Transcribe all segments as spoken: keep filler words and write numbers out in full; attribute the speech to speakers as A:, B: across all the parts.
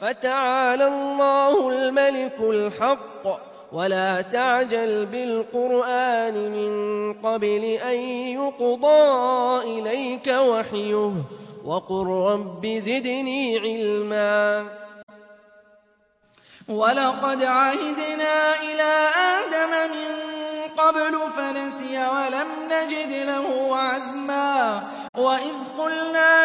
A: فَتَعَالَى اللَّهُ الْمَلِكُ الْحَقُّ ۗ وَلَا تَعْجَلْ بِالْقُرْآنِ مِن قَبْلِ أَن يُقْضَىٰ إِلَيْكَ وَحْيُهُ ۖ وَقُل رَّبِّ زِدْنِي عِلْمًا.
B: وَلَقَدْ عَهِدْنَا إِلَىٰ آدَمَ مِن قَبْلُ فَنَسِيَ وَلَمْ نَجِدْ لَهُ عَزْمًا وَإِذْ قُلْنَا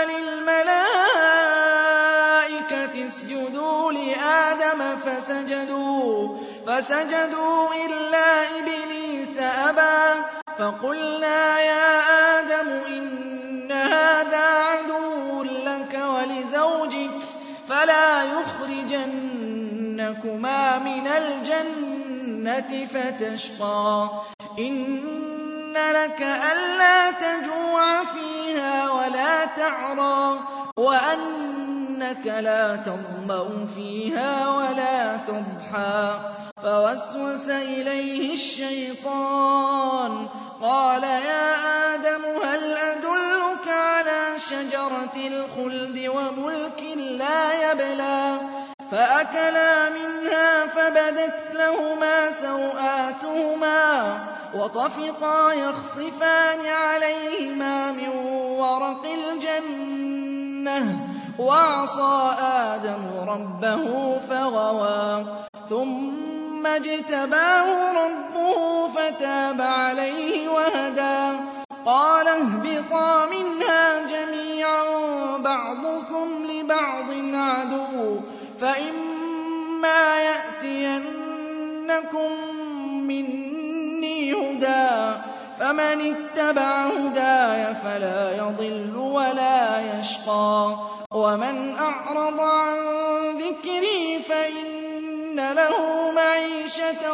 B: لِلْمَلَائِكَةِ اسْجُدُوا لِآدَمَ فَسَجَدُوا فَسَجَدُوا إِلَّا إِبْلِيسَ أَبَىٰ فَقُلْنَا يَا آدَمُ إِنَّ هَٰذَا عَدُوٌّ لَّكَ وَلِزَوْجِكَ فَلَا يُخْرِجَنَّكُمَا مِنَ الْجَنَّةِ فَتَشْقَىٰ إِنَّ لَكَ أَلَّا تَجُوعَ فِيهَا وَلَا تَعْرَىٰ وَأَنَّكَ لَا تَظْمَأُ فِيهَا وَلَا تَضْحَىٰ فَوَسْوَسَ إِلَيْهِ الشَّيْطَانُ قَالَ يَا آدَمُ هَلْ أَدُلُّكَ عَلَىٰ شَجَرَةِ الْخُلْدِ وَمُلْكٍ لَّا يَبْلَىٰ فَأَكَلَا مِنْهَا فَبَدَتْ لَهُمَا سَوْآتُهُمَا وَطَفِقَا يَخْصِفَانِ عَلَيْهِمَا مِن وَرَقِ الْجَنَّةِ وَعَصَىٰ آدَمُ رَبَّهُ فَغَوَىٰ ثُمَّ اجْتَبَاهُ رَبُّهُ فَتَابَ عَلَيْهِ وَهَدَىٰ قَالَ اهْبِطَا مِنْهَا جَمِيعًا بَعْضُكُمْ لِبَعْضٍ عَدُوٌّ فَإِمَّا يَأْتِيَنَّكُم مِّنِّي هُدًى فَمَنِ اتَّبَعَ هُدَايَ فَلَا يَضِلُّ وَلَا يَشْقَىٰ وَمَنْ أَعْرَضَ عَن ذِكْرِي فَإِنَّ لَهُ مَعِيشَةً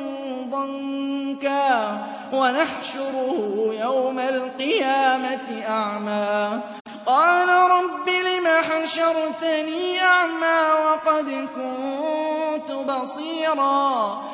B: ضَنكًا وَنَحْشُرُهُ يَوْمَ الْقِيَامَةِ أَعْمَىٰ قَالَ رَبِّ لِمَ حَشَرْتَنِي أَعْمَىٰ وَقَدْ كُنتُ بَصِيرًا